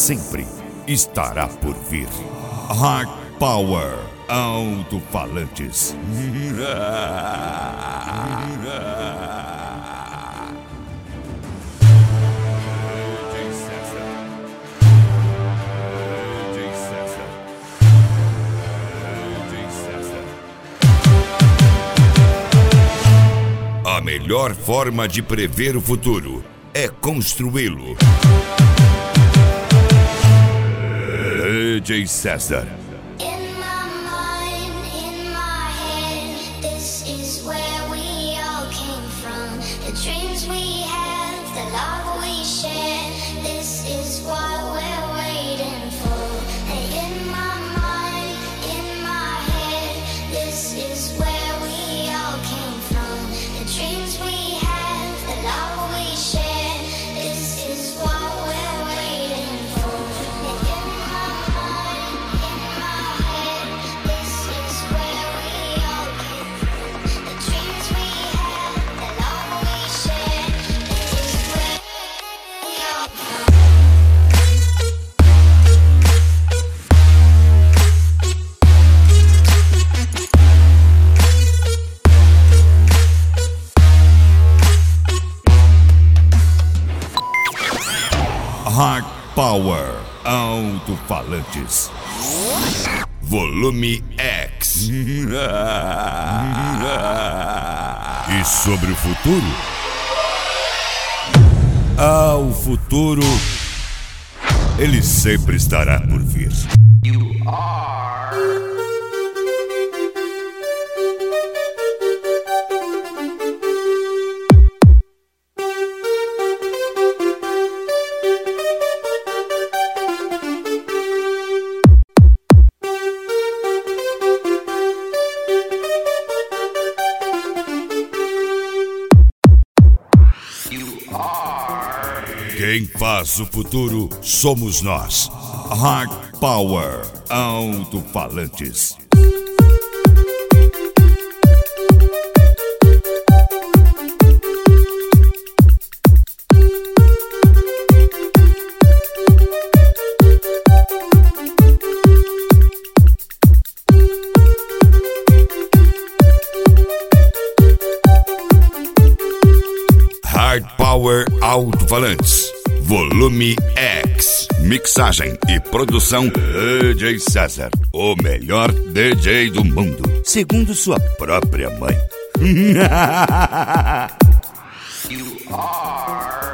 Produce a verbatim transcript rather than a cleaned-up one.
sempre estará por vir. Hard Power Alto-Falantes. A melhor forma de prever o futuro é construí-lo. D J César. Hard Power Alto-Falantes. Volume X. E sobre o futuro? Ah, o futuro, ele sempre estará por vir. You are... Quem faz o futuro somos nós. Hard Power Alto-Falantes. Hard Power Alto-Falantes. Volume X. Mixagem e produção D J César. O melhor D J do mundo, segundo sua própria mãe. You are...